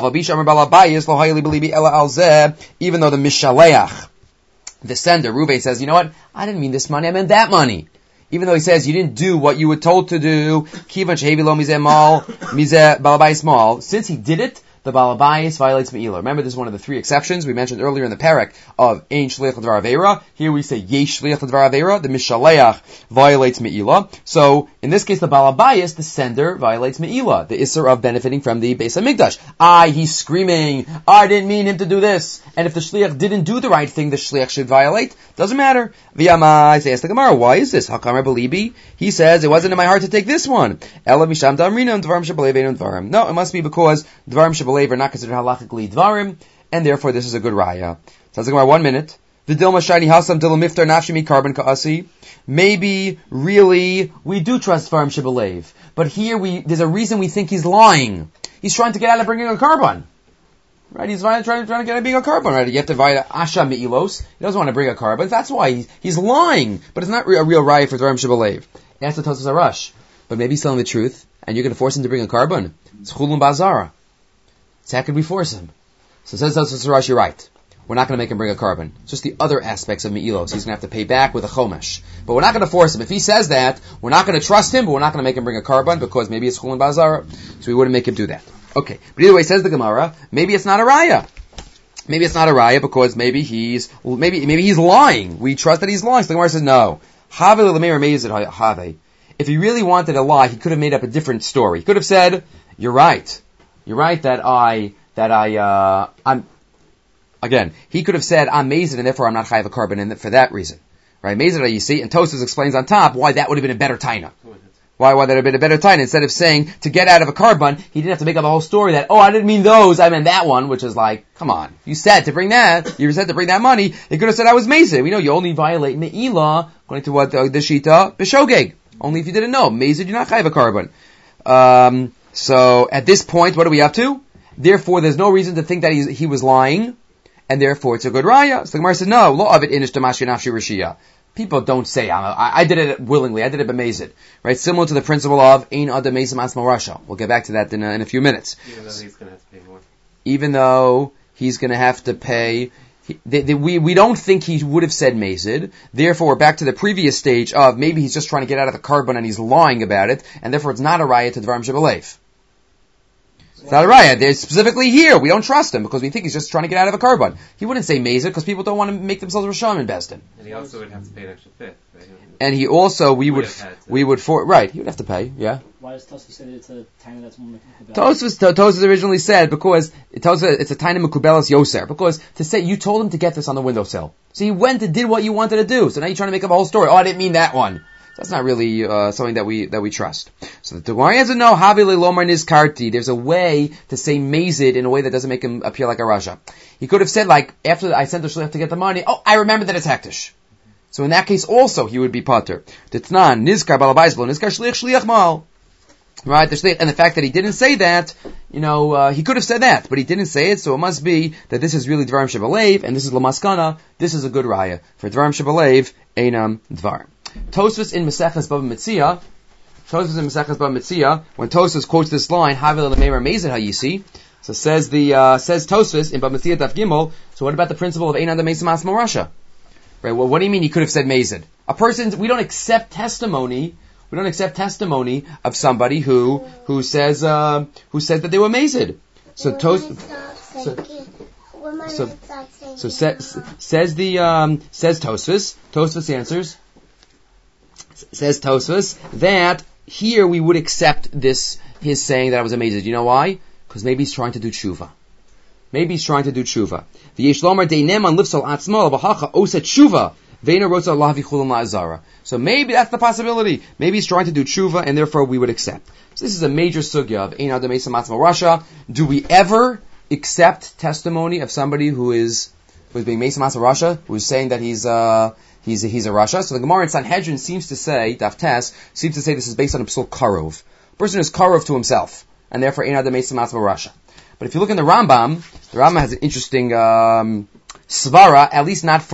Even though the mishaleach, the sender, Reuven, says, you know what, I didn't mean this money, I meant that money. Even though he says you didn't do what you were told to do, kivan shehevi lo mizeh mal, mizeh balabayis mal, since he did it, the balabayis violates me'ilah. Remember, this is one of the three exceptions we mentioned earlier in the parak of ein shliach l'dvar aveira. Here we say yesh shliach l'dvar aveira. The mishaleach violates me'ilah. So, in this case, the balabayis, the sender, violates me'ilah, the isser of benefiting from the Beis HaMikdash. I, he's screaming, I didn't mean him to do this. And if the shliach didn't do the right thing, the shliach should violate. Doesn't matter. V'yamai, they ask the Gemara, why is this? Hakam Belibi? He says, it wasn't in my heart to take this one. Ela misham damrinam dvarim shebalev einam dvarim. No, it must be because dvarim shebalev are not considered halachically dvarim, and therefore this is a good raya. Sounds like one minute. The dilma shiny hasam dilma miftar nafshimi carbon kaasi. Maybe, really, we do trust dvarim shebalev, but here we, there's a reason we think he's lying. He's trying to get out of bringing a carbon. Right, he's trying, trying to get out of being a carbon, right? You have to via asha me'ilos. He doesn't want to bring a carbon. That's why he's, he's lying. But it's not a real raya for dvarim shebalev. Ask the Tosfos Arash. But maybe he's telling the truth, and you're going to force him to bring a carbon. It's chulun bazara. So how could we force him? So says Tosfos Arash, you're right. We're not going to make him bring a carbon. It's just the other aspects of me'ilos. He's going to have to pay back with a chomesh. But we're not going to force him. If he says that, we're not going to trust him, but we're not going to make him bring a carbon because maybe it's chulun bazara. So we wouldn't make him do that. Okay. But either way, says the Gemara, maybe it's not a raya. Maybe it's not a raya because maybe he's, maybe, maybe he's lying. We trust that he's lying. So the Gemara says, no. If he really wanted to lie, he could have made up a different story. He could have said, you're right. You're right that I, that I, uh, I'm, again, he could have said, I'm mazid and therefore I'm not chayav a carbon and for that reason. Right? Mazid, you see, and Tosfos explains on top why that would have been a better taina. Why, why that would have been a better taina. Instead of saying, to get out of a carbon, he didn't have to make up a whole story that, oh, I didn't mean those, I meant that one, which is like, come on. You said to bring that, you said to bring that money, he could have said I was mazid. We know you only violate me'ilah, according to what uh, the Shita, b'shogeg. Only if you didn't know. Mazid, you're not chayav a carbon. Um, so, at this point, what are we up to? Therefore, there's no reason to think that he's, he was lying, and therefore it's a good raya. So the Gemara said, no, law of it inish damashi nafshi rishiyah. People don't say, I, I did it willingly, I did it b'mezid. Right? Similar to the principle of, ein adam mezid asma rasha. We'll get back to that in a, in a few minutes. Even though he's going to have to pay more. Even though he's going to have to pay, he, they, they, we, we don't think he would have said mezid. Therefore, we're back to the previous stage of, maybe he's just trying to get out of the carbon and he's lying about it, and therefore it's not a raya to dvarim shebalev. It's not a raya. They're specifically here. We don't trust him because we think he's just trying to get out of a carbon. He wouldn't say mezid because people don't want to make themselves Rishon in Besdin. And he also would have to pay an extra fifth. Right? And he also, we would, we would for, right, he would have to pay, yeah. Why does Tosfos say that it's a taina that's more mekubelas? Tosfos, Tosfos originally said, because, Tosfos, it's a taina mekubelas yoser, because to say, you told him to get this on the windowsill. So he went and did what you wanted to do. So now you're trying to make up a whole story. Oh, I didn't mean that one. That's not really uh, something that we that we trust. So the Gemara doesn't know havile lomar nizkarti. There's a way to say mazid in a way that doesn't make him appear like a rasha. He could have said, like, after I sent the shliach to get the money, oh, I remember that it's hektish. So in that case also he would be pater. Titnan nizkar balabais lo nizkar shliach shliach mal. Right, the shliach, and the fact that he didn't say that, you know, uh, he could have said that, but he didn't say it, so it must be that this is really dvarim shebalev, and this is lamaskana. This is a good raya for dvarim shebalev einam dvarim. Tosfos in Maseches Bava Metzia, Tosfos in Maseches Bava Metzia, when Tosfos quotes this line, Havil lemeir mezid hayisi, so says the uh, says Tosfos in Bava Metzia Daf Gimel. So what about the principle of ein adam mezid asma rasha? Right. Well, what do you mean he could have said mezid? A person, we don't accept testimony. We don't accept testimony of somebody who who says uh, who says that they were mezid. So Tosfos. So, so, so says says the um, says Tosfos. Tosfos answers. Says Tosfos that here we would accept this, his saying that I was amazed. You know why? Because maybe he's trying to do tshuva. Maybe he's trying to do tshuva. V'yesh lomar deinem on lifsal atzmo l'bahacha oset tshuva ve'ena rotza Allah v'chulam la'azara. So maybe that's the possibility. Maybe he's trying to do tshuva and therefore we would accept. So this is a major sugya of ein adam esam atzmo rasha. Do we ever accept testimony of somebody who is who is being mesam atzmo rasha, who is saying that he's uh He's a, he's a rasha. So the Gemara in Sanhedrin seems to say, Daf Tes, seems to say this is based on a psul karov. A person is karov to himself, and therefore ein adam mesam atzmo rasha. But if you look in the Rambam, the Rambam has an interesting um, svara, at least not for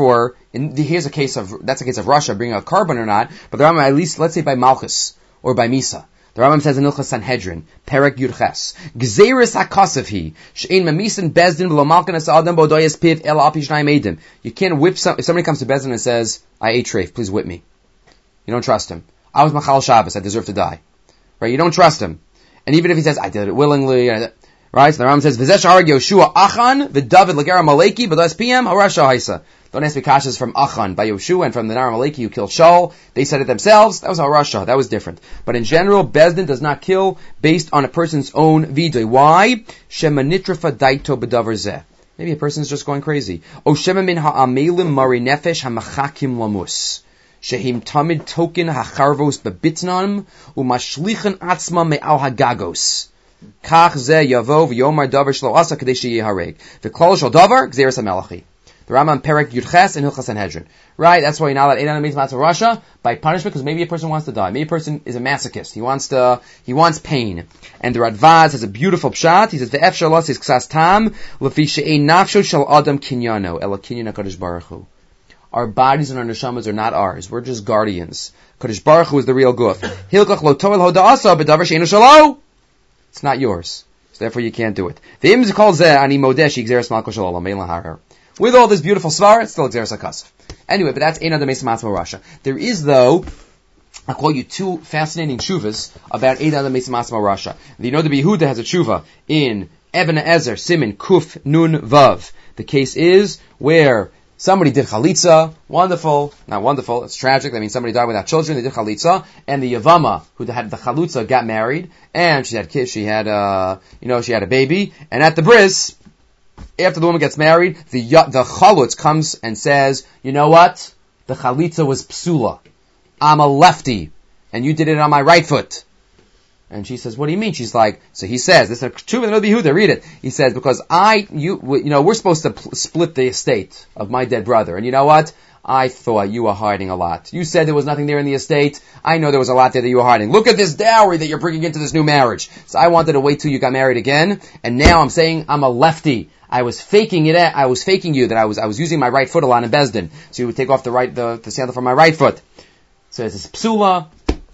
And the, here's a case of, that's a case of Russia bringing a carbon or not, but the Rambam, at least, let's say by Malchus, or by Misa. The Rambam says in Ilchas Sanhedrin, Perek Yudches, Gzeris HaKasav hi, She'ein Memisin Bezdin v'lo Malkan es Adam b'odoyes piv el al pi shnayim edim. You can't whip some, if somebody comes to Bezdin and says, I ate treif, please whip me. You don't trust him. I was Machal Shabbos, I deserve to die. Right? You don't trust him. And even if he says, I did it willingly, right? So the Rambam says, V'zesh harag Yoshua Achan, v'David l'gera Maleki, b'das P M, harasha haisa. Don't ask me kashas from Achan by Yoshua and from the Nar Maleki who killed Shaul. They said it themselves. That was harasha. That was different. But in general, Bezdin does not kill based on a person's own vidoy. Why? Shema nitrafa daito b'davar zeh. Maybe a person is just going crazy. O shema min ha'amelim mari nefesh ha'machakim lamus. Shehim tamid token ha'charvos bebitnam u'mashlichan atzma me'al ha'gagos. Kach zeh yavo v'yomar davar shlo asa kadei sheyihareg. V'klal shal davar gzeres ha'melachi. The Rambam Perek Yudches in Hilchas Sanhedrin. Right? That's why you're not allowed eight hundred mitzvahs of Russia by punishment, because maybe a person wants to die. Maybe a person is a masochist. He wants to, he wants pain. And the Radvaz has a beautiful pshat. He says, Ve'ef shalos is ksas tam, lefi she'ein nafsho shel adam kinyano, ela kinyan HaKadosh Baruch Hu. Our bodies and our neshamas are not ours. We're just guardians. Kadosh Baruch Hu is the real guf. Hilkach lo toel hoda'asa b'davar she'einu shalo. It's not yours. So therefore you can't do it. Ve'im zikol zeh ani modesh yigzeres malko shel olam, mein laharer. With all this beautiful svara, it's still Xeris HaKasav. Anyway, but that's Ein Adam Meis Matzma Rasha. There is, though, I'll call you two fascinating shuvas about Ein Adam Meis Matzma Rasha. You know the Yehuda has a shuva in Eben Ezer, Simin, Kuf, Nun, Vav. The case is where somebody did chalitza, wonderful, not wonderful, it's tragic, that means somebody died without children, they did chalitza, and the Yavama, who had the chalutza, got married, and she had kids, she had, uh, you know, she had a baby, and at the bris, after the woman gets married, the the chalutz comes and says, you know what? The chalitza was psula. I'm a lefty, and you did it on my right foot. And she says, what do you mean? She's like, so he says, this is a true with Yehuda, read it. He says, because I, you, you know, we're supposed to pl- split the estate of my dead brother. And you know what? I thought you were hiding a lot. You said there was nothing there in the estate. I know there was a lot there that you were hiding. Look at this dowry that you're bringing into this new marriage. So I wanted to wait till you got married again. And now I'm saying I'm a lefty. I was faking it. I was faking you that I was I was using my right foot a lot in Bezdin. So you would take off the right the, the sandal from my right foot. So it's psula.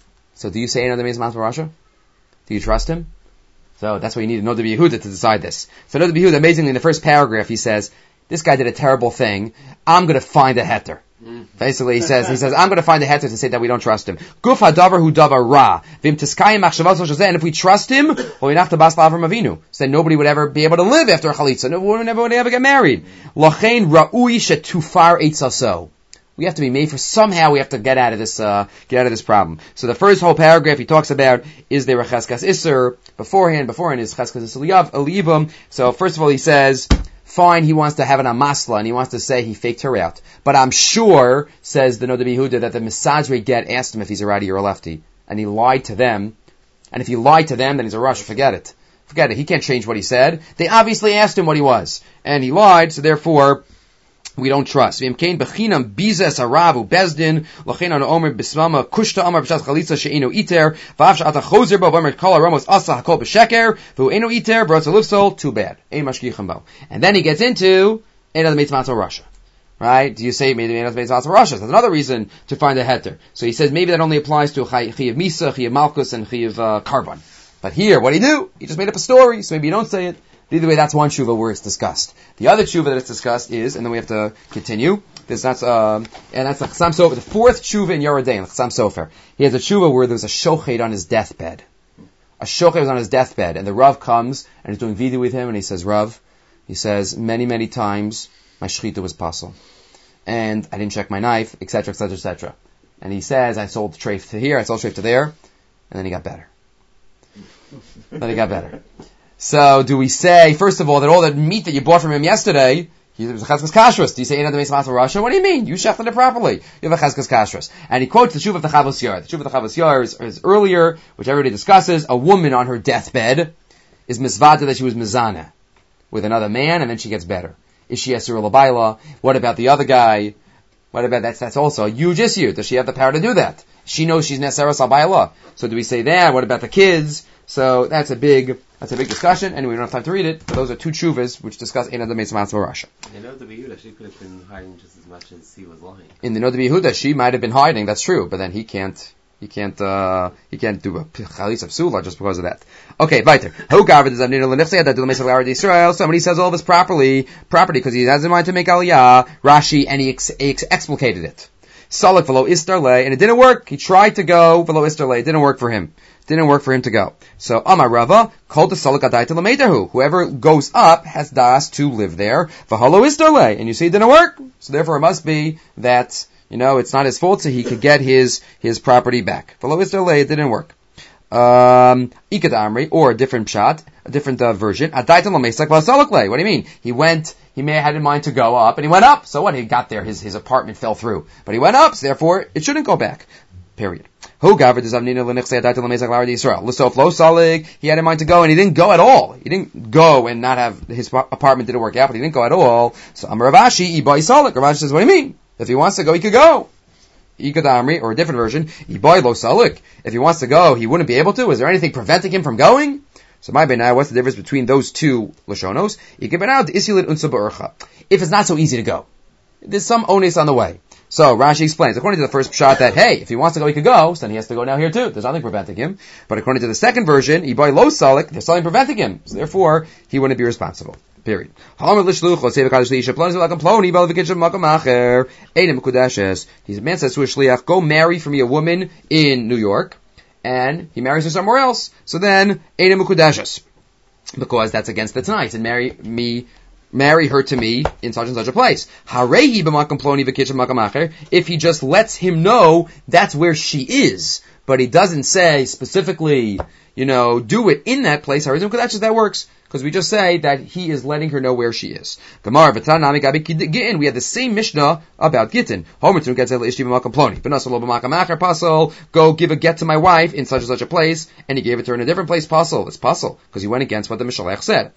So do you say another means for Russia? Do you trust him? So that's why you need to know the Yehuda to decide this. So know the Yehuda, amazingly, in the first paragraph he says, this guy did a terrible thing. I'm going to find a heter. Mm. Basically, he says, he says, I'm going to find a heter to say that we don't trust him. Guf hadavar hu davar ra. Vim tiskayim machshavas shazeh. And if we trust him, well, so then nobody would ever be able to live after a chalitza. No one would never, would ever get married. Lachein ra'ui shetufar eitzaso. We have to be made for, somehow we have to get out of this, uh, get out of this problem. So the first whole paragraph he talks about, is there a cheskas isser? Beforehand, beforehand is cheskas isser aliyibum. So first of all he says, fine, he wants to have an amasla, and he wants to say he faked her out. But I'm sure, says the Noda Yehuda, that the Misadre get asked him if he's a righty or a lefty. And he lied to them. And if he lied to them, then he's a rush. Forget it. Forget it. He can't change what he said. They obviously asked him what he was. And he lied, so therefore, we don't trust. V'im kein bechinam bizes haravu bezdin lochein anu omer bismama kushta amar b'shas chalitza she'enu iter v'av she'ata chozer bo v'omer kol haramos asa hakol b'sheker v'hu enu iter b'rotza lufsol, too bad. Ein mashkicham bo. And then he gets into ein other mitzvah Russia. Right? Do you say maybe ein other mitzvah Russia? That's another reason to find a heter. So he says maybe that only applies to Chiyav Misa, Chiyav Malkus, and Chiyav uh, Karban. But here, what did he do? He just made up a story, so maybe you don't say it. Either way, that's one tshuva where it's discussed. The other tshuva that it's discussed is, and then we have to continue. This that's um, and that's the Chassam Sofer, the fourth tshuva in Yerodei, the Chassam Sofer. He has a tshuva where there's a shochet on his deathbed. A shochet was on his deathbed, and the Rav comes and he's doing vidu with him, and he says, Rav, he says, many many times my shechita was pasul, and I didn't check my knife, et cetera, et cetera, et cetera. And he says, I sold treif to here, I sold treif to there, and then he got better. then he got better. So, do we say, first of all, that all that meat that you bought from him yesterday, he was a cheskas kashrus? Do you say, Ein Adam Meis Matzah Russia? What do you mean? You shechted it properly. You have a cheskas kashrus. And he quotes the Shuv of the Chavos Yair. The Shuv of the Chavos Yair is, is earlier, which everybody discusses, a woman on her deathbed is misvada that she was mizana with another man, and then she gets better. Is she Yesir Labaila? What about the other guy? What about, that's, that's also a huge issue. Does she have the power to do that? She knows she's Neseres Labaila. So do we say that? What about the kids? So that's a big That's a big discussion. Anyway, we don't have time to read it, but those are two tshuvas which discuss Ein Adam Meitz Matzah Rasha. I know the Yehuda, she could have been hiding just as much as he was lying. In the Noda Yehuda, she might have been hiding, that's true, but then he can't, he can't, uh, he can't do a chalis of psula just because of that. Okay, weiter. Somebody says all of his properly, property because he has in mind to make aliyah, Rashi, and he ex- ex- explicated it. Salak v'lo istarle, and it didn't work. He tried to go v'lo istarle, it didn't work for him. Didn't work for him to go. So, Amar Rava, called the Salak Adai to Lamedahu. Whoever goes up has das to live there. V'halo istarle, and you see it didn't work. So therefore it must be that, you know, it's not his fault, so he could get his, his property back. V'lo istarle, it didn't work. Um, Ikad Amri, or a different shot, a different uh, version. Adai to Lamesak v'salakle. What do you mean? He went, he may have had in mind to go up, and he went up. So what? He got there, his, his apartment fell through. But he went up, so therefore it shouldn't go back. Period. Who gathered the Zamnina Lenixay Adai to Lamesak Lar Yisrael? L'sof lo salig. He had in mind to go, and he didn't go at all. He didn't go and not have, his apartment didn't work out, but he didn't go at all. So Amar Ravashi, Ibai Salik. Ravashi says, what do you mean? If he wants to go, he could go. Ikad Amri, or a different version, Ibai lo salik. If he wants to go, he wouldn't be able to. Is there anything preventing him from going? So my benai, what's the difference between those two lashonos? Ikad benai the isilit unsa ba'urcha. If it's not so easy to go, there's some onus on the way. So Rashi explains, according to the first shot that, hey, if he wants to go, he could go, so then he has to go down here too. There's nothing preventing him. But according to the second version, Ibai lo salik, there's something preventing him. So therefore, he wouldn't be responsible. Period. He's a man says to a shliach, go marry for me a woman in New York, and he marries her somewhere else. So then, because that's against the Tanai, and marry me, marry her to me in such and such a place. If he just lets him know that's where she is, but he doesn't say specifically, you know, do it in that place, that works. Because we just say that he is letting her know where she is. Gemara, we had the same Mishnah about Gittin. Go give a get to my wife in such and such a place, and he gave it to her in a different place, puzzle. It's puzzle, because he went against what the Mishalech said.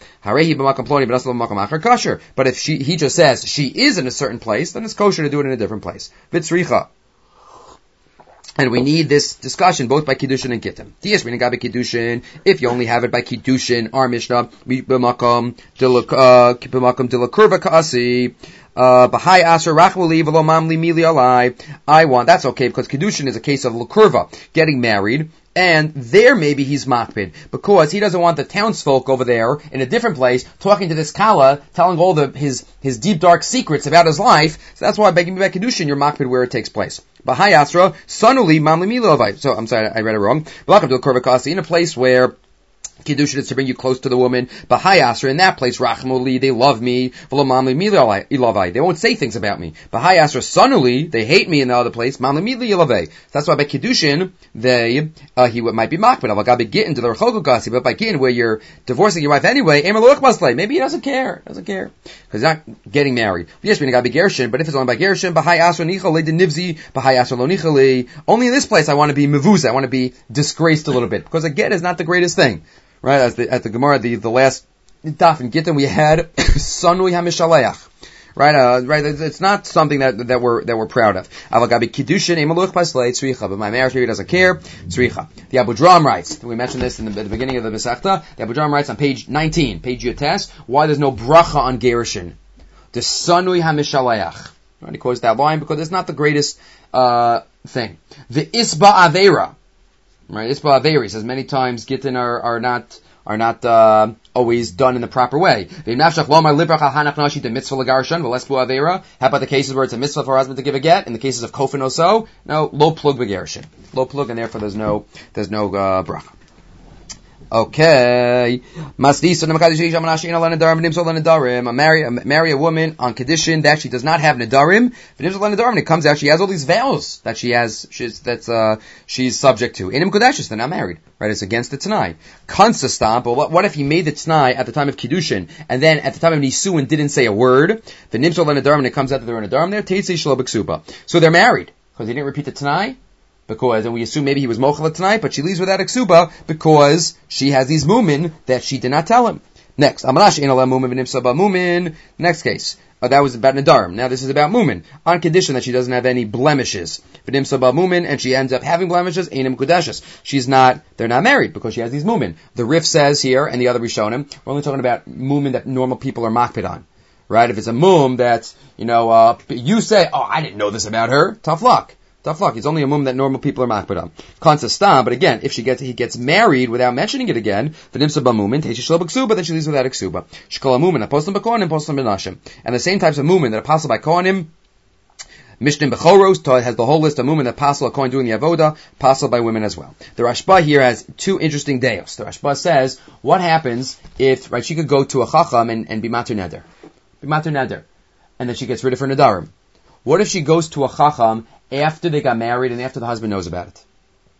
But if she, he just says she is in a certain place, then it's kosher to do it in a different place. Vitzricha. And we need this discussion both by Kiddushin and Gittin. Yes, we need by Kiddushin. If you only have it by Kiddushin, our Mishnah, b'makom b'makom delakurva ka'asi, b'hai aser rachmuli v'lo mamli mili alai. I want, that's okay, because Kiddushin is a case of lakurva, getting married, and there maybe he's makpid, because he doesn't want the townsfolk over there in a different place talking to this kala, telling all the his his deep dark secrets about his life. So that's why by Kiddushin you're makpid where it takes place. Bahai Asra, Sanuli Mamli Milovai. So I'm sorry, I read it wrong. In a place where Kiddushin is to bring you close to the woman. Bahai Asra, in that place, Rachmuli, they love me. V'lo Mamli Milovai. They won't say things about me. Bahai Asra, Sanuli, they hate me in the other place. Mamli Milovai. That's why by Kiddushin, they, uh, he might be makbid. Avagabi Gittin to the Rechoko Kasi, but by Gittin, where you're divorcing your wife anyway, maybe he doesn't care. Doesn't care. Because he's not getting married. Yes, we got Gershin, but if it's only by Gershin, Bahai Asra Nichali, the Nivzi, Bahai Asra Lo Nichali. Only in this place I want to be Mevuza. I want to be disgraced a little bit. Because a get is not the greatest thing. Right, as the, at the Gemara, the, the last daf in Gittin, we had Sanui HaMishaleach. Right, uh, right, it's not something that, that we're, that we're proud of. Avagabi Kiddushin, Emaluch Paslei, Tzricha, but my marriage maybe doesn't care, Tzricha. The Abu Dram writes, we mentioned this in the, at the beginning of the Masechta, the Abu Dram writes on page nineteen, page Yotes, why there's no bracha on Gerushin. The Sanui HaMishaleach. Right, he quotes that line because it's not the greatest, uh, thing. The Isba Avera. Right, Isba Averi says many times Gittin are, are not, are not, uh, always done in the proper way. How about the cases where it's a mitzvah for a husband to give a get? In the cases of Kofin Oso, no, low plug begerishin. Low plug, and therefore there's no, there's no, uh, bracha. Okay. Marry, marry a woman on condition that she does not have nedarim. It comes out, she has all these vows that she has, she's, that's, uh, she's subject to. Inim Kodashis, they're not married. Right? It's against the Tanai. Kansa stamp, but what, what if he made the Tanai at the time of Kiddushin, and then at the time of Nisuin didn't say a word? The Nimsol and Nedarim, and it comes out that they're in Nedarim there, Teitzi Shalobik Suba. So they're married, because he didn't repeat the Tanai. Because, and we assume maybe he was mochel tonight, but she leaves without eksuba because she has these mumin that she did not tell him. Next, amanash inala mumin v'nimsa ba mumin. Next case, Uh, that was about Nadarim. Now this is about Mumin, on condition that she doesn't have any blemishes. V'nim Sabah Mumin, and she ends up having blemishes, Einim Kudeshes. She's not, they're not married because she has these Mumin. The Rif says here, and the other Rishonim, we're only talking about Mumin that normal people are makpid on. Right? If it's a Mum that, you know, uh, you say, oh, I didn't know this about her, tough luck. Tough luck. It's only a mum that normal people are makpid on. Kansastam, but again, if she gets, he gets married without mentioning it again, v'nimsa b'mumin, teisha shlo b'ksuba, then she leaves without a ksuba. Shkol mumin, apostle b'kohanim, apostle b'nashim. And the same types of mumin that apostle by kohanim, Mishnah Bechoros has the whole list of mumin that apostle are doing the avoda, apostle by women as well. The Rashba here has two interesting deos. The Rashba says, what happens if, right, she could go to a chacham and, and be matur neder. Be matur neder. And then she gets rid of her nadarim. What if she goes to a chacham after they got married and after the husband knows about it?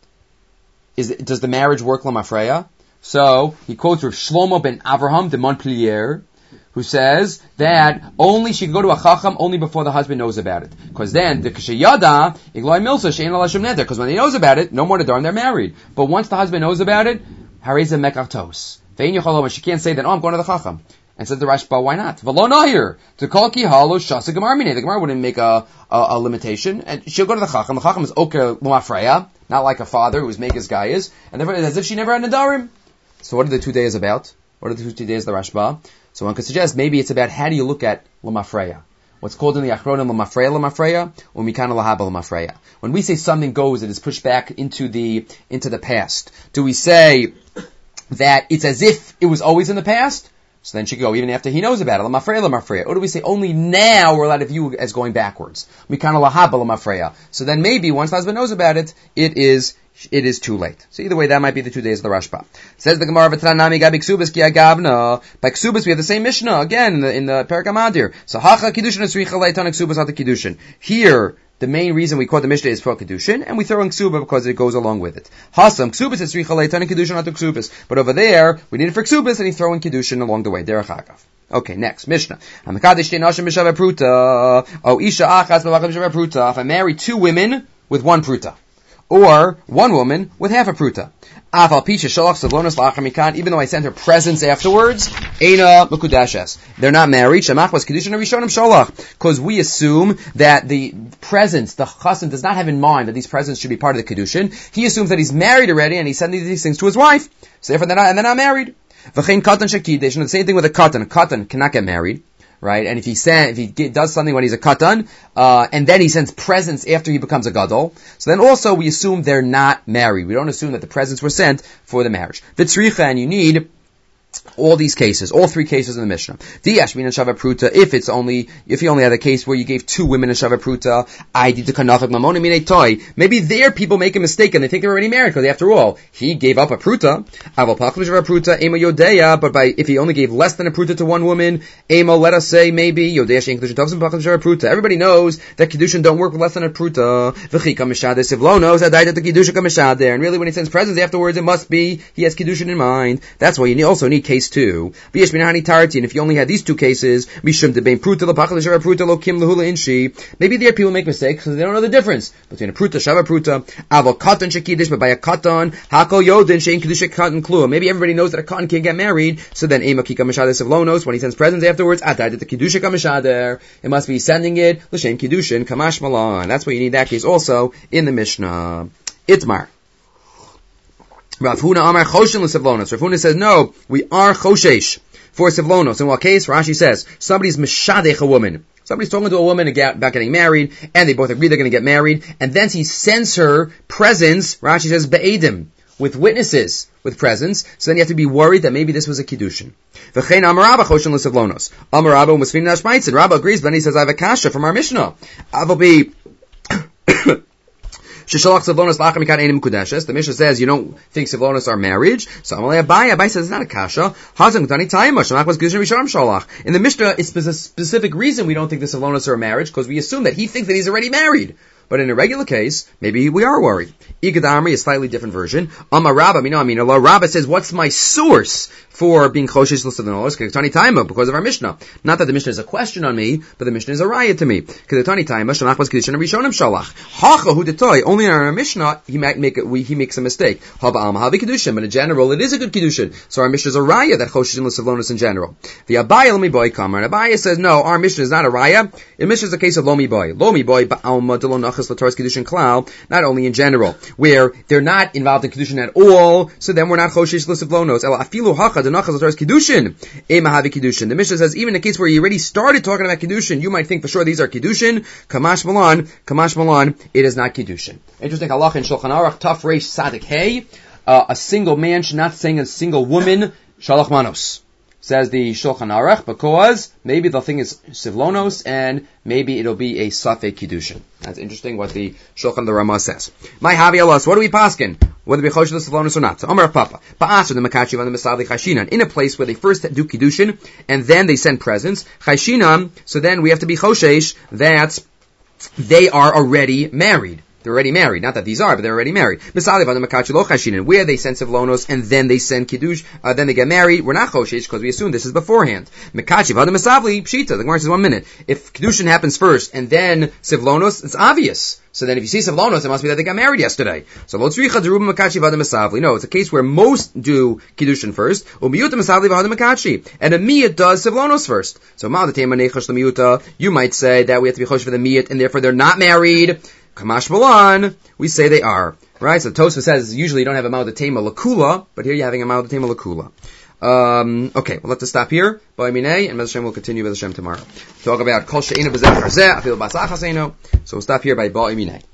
Is it, does the marriage work lamafreya? So he quotes Rav Shlomo ben Avraham de Montpellier, who says that only she can go to a chacham only before the husband knows about it, because then the kashiyada igloi milsa shein alashim neder. Because when he knows about it, no more neder, they're married. But once the husband knows about it, hareza mekartos. Vein yochalom. She can't say that. Oh, I'm going to the chacham. And said the Rashba, why not? V'lo nahir to call kihalo shasa gemar mine. The Gemara wouldn't make a, a a limitation, and she'll go to the chacham. The chacham is okay l'mafreya, not like a father who's make his guy is, and therefore it's as if she never had nadarim. So what are the two days about? What are the two days of the Rashba? So one could suggest maybe it's about how do you look at l'mafreya. What's called in the Achronim l'mafreya l'mafreya, or mikana lahaba l'mafreya. When we say something goes, it is pushed back into the into the past. Do we say that it's as if it was always in the past? So then she could go even after he knows about it. L'mafreya, l'mafreya. Or do we say only now we're allowed to view as going backwards? Mikana lahaba l'mafreya. So then maybe once the husband knows about it, it is it is too late. So either way, that might be the two days of the Rashba. Says the Gemara, v'tranami gabi ksubas ki agavna. By ksubas we have the same Mishnah again in the in the Perek Hamadir. So hacha kiddushin esricha leitan ksubas at the kiddushin. Here, the main reason we quote the Mishnah is for Kedushin, and we throw in Ksuba because it goes along with it. Hasam, Ksubas is Richa Leitan and Kedushin not to Ksubas. But over there, we need it for Ksubas, and he throw in Kedushin along the way. Derech Hagav. Okay, next, Mishnah. Oh, Isha Achas, if I marry two women with one pruta, or one woman with half a pruta. Even though I sent her presents afterwards, Eina Mekudeshes. They're not married. Shemach was Kedushin Rishonim Sholach. Because we assume that the presents, the chassan does not have in mind that these presents should be part of the Kedushin. He assumes that he's married already and he's sending these things to his wife. So therefore they're not, and they're not married. V'chein katan shekidesh. The same thing with a katan. A katan cannot get married. Right, and if he send, if he get, does something when he's a katan, uh, and then he sends presents after he becomes a gadol, so then also we assume they're not married. We don't assume that the presents were sent for the marriage. V'tzricha, and you need all these cases, all three cases in the Mishnah. Diashmin and Shava Pruta, if it's only, if you only had a case where you gave two women a Shava Pruta, I did the Kanafak Mamoni Mine Toy. Maybe there people make a mistake and they think they're already married, because after all, he gave up a Pruta. Aval Pachlu Shava Pruta, Emo Yodeya, but by, if he only gave less than a Pruta to one woman, Emo, let us say, maybe, Yodeya Shen Kedushin Tovsim Pachlu Shava Pruta. Everybody knows that Kedushin don't work with less than a Pruta. V'chika Mishadeh Sivlo knows that the Kedushin Kamishadeh. And really when he sends presents afterwards, it must be, he has Kedushin in mind. That's why you also need case two. And if you only had these two cases, maybe there are people make mistakes because they don't know the difference between a pruta, shava pruta, avo katan shekidish, but by a katan, hako yodin shein kedusha katan klua. Maybe everybody knows that a katan can't get married, so then ema kika mishader sevlonos, when he sends presents afterwards, ataydet the kedusha kamishader, it must be sending it l'shem kedushin kamash malan. That's why you need that case also in the Mishnah. Itmar. Rav Huna Amar Choshen l'Sevlonos. Rav Huna says, no, we are Choshesh for Sevlonos. In what case? Rashi says, somebody's Meshadech a woman. Somebody's talking to a woman about getting married, and they both agree they're going to get married, and then he sends her presents, Rashi says, Be'edim, with witnesses, with presents, so then you have to be worried that maybe this was a Kiddushin. V'chein Amar Rabba Choshen l'Sevlonos. Amar Rabba Musfin Nashmaitzin. Rabba agrees, but then he says, I have a kasha from our Mishnah. I'll be... The Mishnah says you don't think Sivlonos are marriage. So Amalei Abai, Abai says it's not a kasha. In the Mishnah, it's a specific reason we don't think the Sivlonos are a marriage, because we assume that he thinks that he's already married. But in a regular case, maybe we are worried. Igad Amri, a slightly different version. Amar Rabba, Mino Amina La. Rabba says, what's my source for being choshesh l'sivlonos, ketani taima, because of our Mishnah. Not that the Mishnah is a question on me, but the Mishnah is a raya to me. Ketani taima, shalach was kedushin rishonim shalach. Hacha hu detoy. Only in our Mishnah he might make it. We, he makes a mistake. Haba alma havi kedushin, but in general it is a good kedushin. So our Mishnah is a raya that choshesh l'sivlonos in general. The Abaye lomi boy kamar. And Abaye says no, our Mishnah is not a raya. The Mishnah is a case of lomi boy. Lomi boy ba'alma delon nachas l'toras kedushin klal. Not only in general, where they're not involved in kedushin at all, so then we're not choshesh l'sivlonos. Ela afilu hacha denachas l'toras kedushin ema havi kedushin. The Mishnah says even in the case where you already started talking about kedushin, you might think for sure these are kedushin. Kamash malan, kamash malan, it is not kedushin. Interesting halacha in Shulchan Aruch Taf Reish Sadik Hey. Uh, a single man should not sing a single woman shalach manos. Says the Shulchan Aruch, because maybe the thing is sivlonos and maybe it'll be a safek kiddushin. That's interesting what the Shulchan the Ramah says. My havi alas, what do we paskin? Whether we choshesh sivlonos or not. So Amar Papa, Ba'asr the Makachi on the Masali Chashinan, in a place where they first do kiddushin and then they send presents. Chashinan, so then we have to be choshesh that they are already married. They're already married. Not that these are, but they're already married. Where they send sivlonos and then they send kiddush, uh, then they get married. We're not choshesh because we assume this is beforehand. Mekachi v'adam masavli pshita. The Gemara says one minute. If kiddushin happens first and then sivlonos, it's obvious. So then if you see sivlonos, it must be that they got married yesterday. So lo tzricha derubim mekachi v'adam masavli. No, it's a case where most do kiddushin first. Umiyuta masavli v'adam mekachi, and a miyat does sivlonos first. So ma'adatema nechash l'miyuta. You might say that we have to be choshesh for the miyat, and therefore they're not married. Kamash Malan, we say they are. Right? So Tosfos says usually you don't have a Ma'adatema Lakula, but here you're having a Ma'adatema Lakula. Um, okay, we'll let this stop here. Ba'ai minei, and Bez Hashem will continue with Hashem tomorrow. Talk about Kol She'ena B'zeh Charzeh, Afil B'asach Hasenu. So we'll stop here by Ba'ai minei.